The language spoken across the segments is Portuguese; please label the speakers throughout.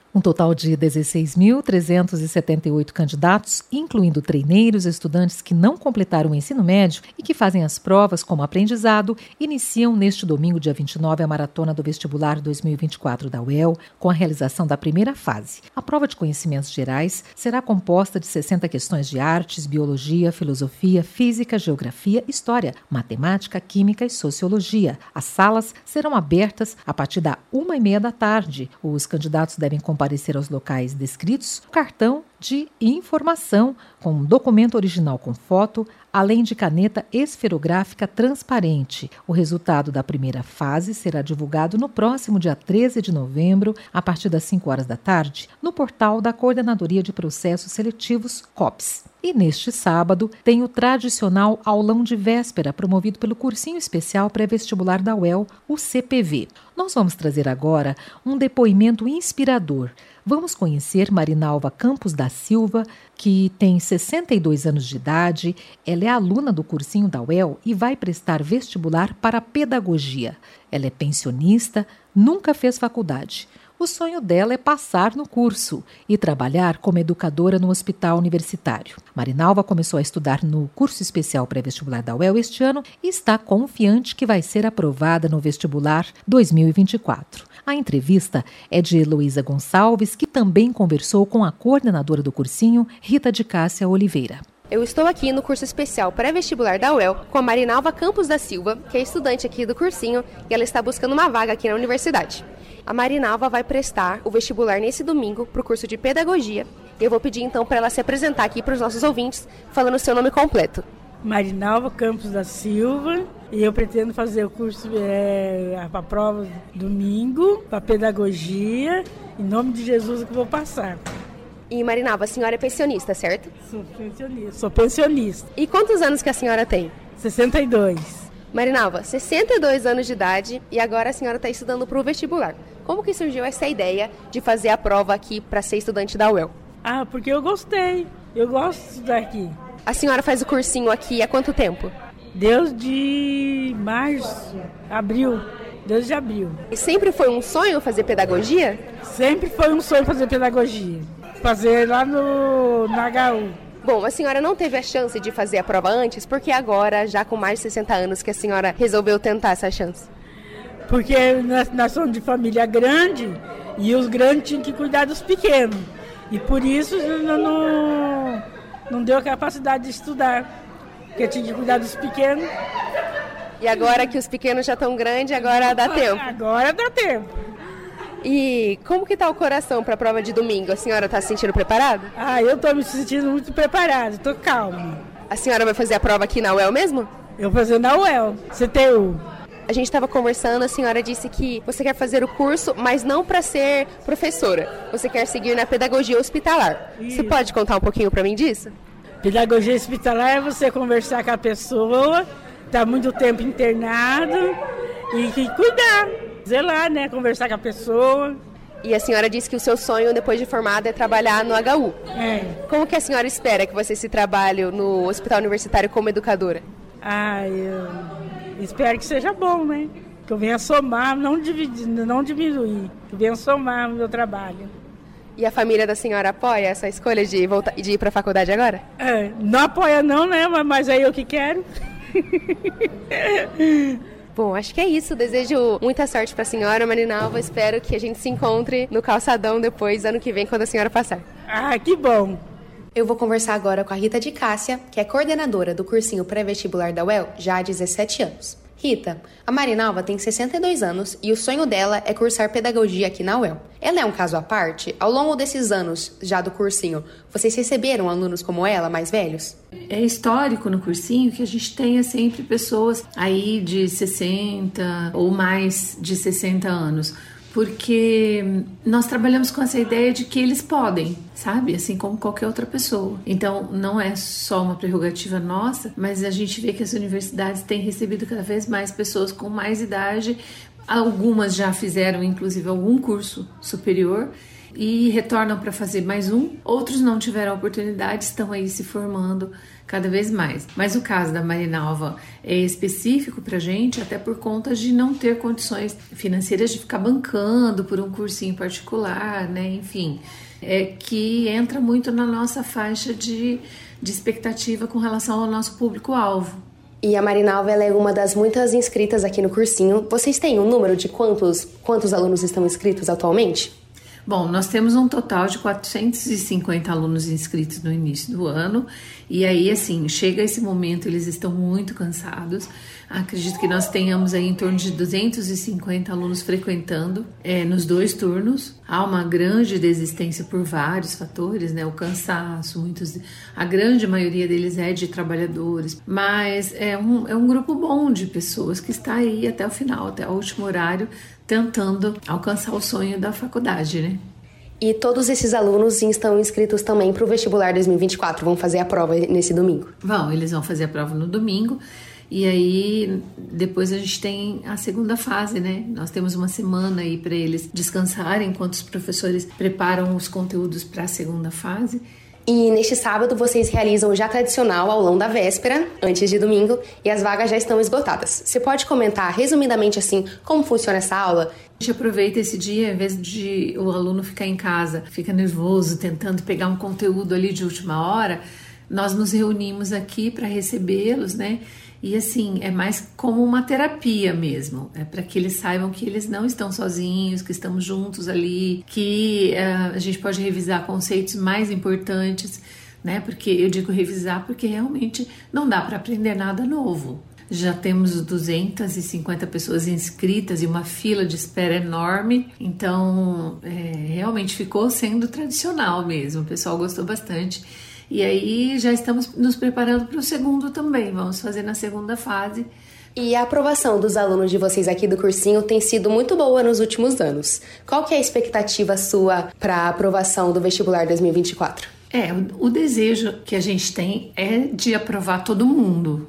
Speaker 1: Um total de 16.378 candidatos, incluindo treineiros, estudantes que não completaram o ensino médio e que fazem as provas como aprendizado, iniciam neste domingo, dia 29, a Maratona do Vestibular 2024 da UEL, com a realização da primeira fase. A prova de conhecimentos gerais será composta de 60 questões de artes, biologia, filosofia, física, geografia, história, matemática, química e sociologia. As salas serão abertas a partir da 1h30 da tarde. Os candidatos devem comparecer aos locais descritos, cartão de informação com documento original com foto, além de caneta esferográfica transparente. O resultado da primeira fase será divulgado no próximo dia 13 de novembro, a partir das 5 horas da tarde, no portal da Coordenadoria de Processos Seletivos, COPS. E neste sábado tem o tradicional aulão de véspera, promovido pelo Cursinho Especial Pré-Vestibular da UEL, o CPV. Nós vamos trazer agora um depoimento inspirador. Vamos conhecer Marinalva Campos da Silva, que tem 62 anos de idade. Ela é aluna do cursinho da UEL e vai prestar vestibular para pedagogia. Ela é pensionista, nunca fez faculdade. O sonho dela é passar no curso e trabalhar como educadora no hospital universitário. Marinalva começou a estudar no curso especial pré-vestibular da UEL este ano e está confiante que vai ser aprovada no vestibular 2024. A entrevista é de Heloísa Gonçalves, que também conversou com a coordenadora do cursinho, Rita de Cássia Oliveira.
Speaker 2: Eu estou aqui no curso especial pré-vestibular da UEL com a Marinalva Campos da Silva, que é estudante aqui do cursinho e ela está buscando uma vaga aqui na universidade. A Marinalva vai prestar o vestibular nesse domingo para o curso de pedagogia. Eu vou pedir então para ela se apresentar aqui para os nossos ouvintes, falando o seu nome completo.
Speaker 3: Marinalva Campos da Silva, e eu pretendo fazer o curso, a prova domingo, para pedagogia, em nome de Jesus que eu vou passar.
Speaker 2: E Marinalva, a senhora é pensionista, certo?
Speaker 3: Sou pensionista.
Speaker 2: E quantos anos que a senhora tem?
Speaker 3: 62.
Speaker 2: Marinalva, 62 anos de idade e agora a senhora está estudando para o vestibular. Como que surgiu essa ideia de fazer a prova aqui para ser estudante da UEL?
Speaker 3: Porque eu gostei. Eu gosto de estudar aqui.
Speaker 2: A senhora faz o cursinho aqui há quanto tempo?
Speaker 3: Desde março, abril. Desde abril.
Speaker 2: E sempre foi um sonho fazer pedagogia?
Speaker 3: Sempre foi um sonho fazer pedagogia. Fazer lá na HU.
Speaker 2: Bom, a senhora não teve a chance de fazer a prova antes, porque agora, já com mais de 60 anos, que a senhora resolveu tentar essa chance?
Speaker 3: Porque nós somos de família grande e os grandes tinham que cuidar dos pequenos. E por isso não deu a capacidade de estudar, porque tinha que cuidar dos pequenos.
Speaker 2: E agora que os pequenos já estão grandes, agora dá tempo?
Speaker 3: Agora dá tempo.
Speaker 2: E como que está o coração para a prova de domingo? A senhora está se sentindo preparada?
Speaker 3: Eu estou me sentindo muito preparada, estou calma.
Speaker 2: A senhora vai fazer a prova aqui na UEL mesmo?
Speaker 3: Eu vou fazer na UEL, CTU.
Speaker 2: A gente estava conversando, a senhora disse que você quer fazer o curso, mas não para ser professora. Você quer seguir na pedagogia hospitalar. Isso. Você pode contar um pouquinho para mim disso?
Speaker 3: Pedagogia hospitalar é você conversar com a pessoa, está muito tempo internado e cuidar. Zelar, né? Conversar com a pessoa.
Speaker 2: E a senhora disse que o seu sonho, depois de formada, é trabalhar no HU.
Speaker 3: É.
Speaker 2: Como que a senhora espera que você se trabalhe no hospital universitário como educadora?
Speaker 3: Eu espero que seja bom, né? Que eu venha somar, não diminuir. Que eu venha somar no meu trabalho.
Speaker 2: E a família da senhora apoia essa escolha de ir para a faculdade agora?
Speaker 3: Não apoia não, né? Mas é eu que quero.
Speaker 2: Bom, acho que é isso. Desejo muita sorte para a senhora, Marinalva. Espero que a gente se encontre no calçadão depois, ano que vem, quando a senhora passar.
Speaker 3: Que bom.
Speaker 2: Eu vou conversar agora com a Rita de Cássia, que é coordenadora do cursinho pré-vestibular da UEL já há 17 anos. Rita, a Marinalva tem 62 anos e o sonho dela é cursar pedagogia aqui na UEL. Ela é um caso à parte? Ao longo desses anos já do cursinho, vocês receberam alunos como ela, mais velhos?
Speaker 4: É histórico no cursinho que a gente tenha sempre pessoas aí de 60 ou mais de 60 anos. Porque nós trabalhamos com essa ideia de que eles podem, sabe? Assim como qualquer outra pessoa. Então, não é só uma prerrogativa nossa, mas a gente vê que as universidades têm recebido cada vez mais pessoas com mais idade. Algumas já fizeram, inclusive, algum curso superior. e retornam para fazer mais um. Outros não tiveram oportunidade, estão aí se formando cada vez mais. Mas o caso da Marinalva é específico para a gente, até por conta de não ter condições financeiras de ficar bancando por um cursinho particular, né? Enfim, que entra muito na nossa faixa de expectativa com relação ao nosso público-alvo.
Speaker 2: E a Marinalva, ela é uma das muitas inscritas aqui no cursinho. Vocês têm um número de quantos alunos estão inscritos atualmente?
Speaker 4: Bom, nós temos um total de 450 alunos inscritos no início do ano, e aí, assim, chega esse momento, eles estão muito cansados. Acredito que nós tenhamos aí em torno de 250 alunos frequentando nos 2 turnos. Há uma grande desistência por vários fatores, né? O cansaço, a grande maioria deles é de trabalhadores, mas é um grupo bom de pessoas que está aí até o final, até o último horário, tentando alcançar o sonho da faculdade, né?
Speaker 2: E todos esses alunos estão inscritos também para o vestibular 2024, vão fazer a prova nesse domingo?
Speaker 4: Eles vão fazer a prova no domingo. E aí, depois a gente tem a segunda fase, né? Nós temos uma semana aí para eles descansarem, enquanto os professores preparam os conteúdos para a segunda fase.
Speaker 2: E neste sábado vocês realizam o já tradicional aulão da véspera, antes de domingo, e as vagas já estão esgotadas. Você pode comentar resumidamente assim como funciona essa aula?
Speaker 4: A gente aproveita esse dia, ao invés de o aluno ficar em casa, fica nervoso, tentando pegar um conteúdo ali de última hora, nós nos reunimos aqui para recebê-los, né? E assim, é mais como uma terapia mesmo, para que eles saibam que eles não estão sozinhos, que estamos juntos ali, que a gente pode revisar conceitos mais importantes, né? Porque eu digo revisar porque realmente não dá para aprender nada novo. Já temos 250 pessoas inscritas e uma fila de espera enorme, então realmente ficou sendo tradicional mesmo, o pessoal gostou bastante. E aí já estamos nos preparando para o segundo também, vamos fazer na segunda fase.
Speaker 2: E a aprovação dos alunos de vocês aqui do cursinho tem sido muito boa nos últimos anos. Qual que é a expectativa sua para a aprovação do vestibular 2024?
Speaker 4: O desejo que a gente tem é de aprovar todo mundo,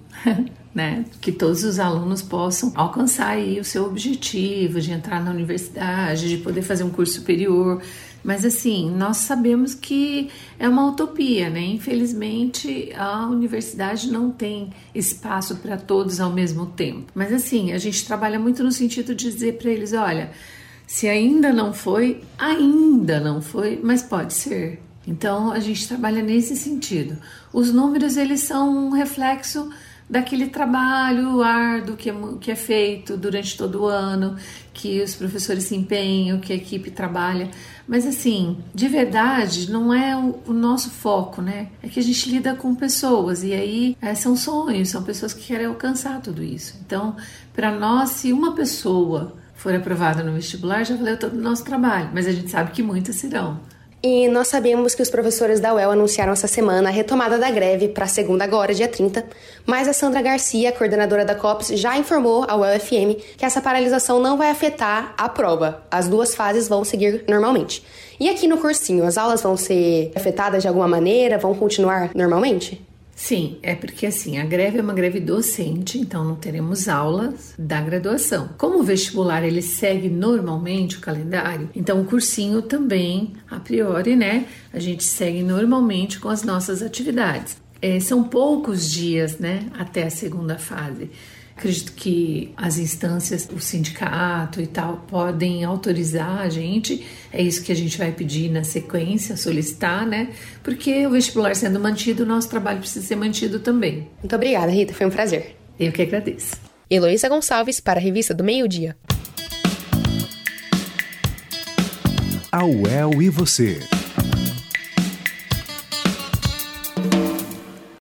Speaker 4: né? Que todos os alunos possam alcançar aí o seu objetivo de entrar na universidade, de poder fazer um curso superior. Mas assim, nós sabemos que é uma utopia, né? Infelizmente, a universidade não tem espaço para todos ao mesmo tempo. Mas assim, a gente trabalha muito no sentido de dizer para eles, olha, se ainda não foi, mas pode ser. Então, a gente trabalha nesse sentido. Os números, eles são um reflexo daquele trabalho árduo que é feito durante todo o ano, que os professores se empenham, que a equipe trabalha. Mas assim, de verdade, não é o nosso foco, né? É que a gente lida com pessoas e aí são sonhos, são pessoas que querem alcançar tudo isso. Então, para nós, se uma pessoa for aprovada no vestibular, já valeu todo o nosso trabalho, mas a gente sabe que muitas serão.
Speaker 2: E nós sabemos que os professores da UEL anunciaram essa semana a retomada da greve para segunda agora, dia 30, mas a Sandra Garcia, coordenadora da COPS, já informou ao UEL FM que essa paralisação não vai afetar a prova. As 2 fases vão seguir normalmente. E aqui no cursinho, as aulas vão ser afetadas de alguma maneira? Vão continuar normalmente?
Speaker 4: Sim, é porque assim, a greve é uma greve docente, então não teremos aulas da graduação. Como o vestibular ele segue normalmente o calendário, então o cursinho também, a priori, né, a gente segue normalmente com as nossas atividades. São poucos dias, né, até a segunda fase. Acredito que as instâncias, o sindicato e tal, podem autorizar a gente. É isso que a gente vai pedir na sequência, solicitar, né? Porque o vestibular sendo mantido, o nosso trabalho precisa ser mantido também.
Speaker 2: Muito obrigada, Rita. Foi um prazer.
Speaker 4: Eu que agradeço.
Speaker 2: Heloísa Gonçalves para a Revista do Meio-Dia.
Speaker 5: A UEL e você.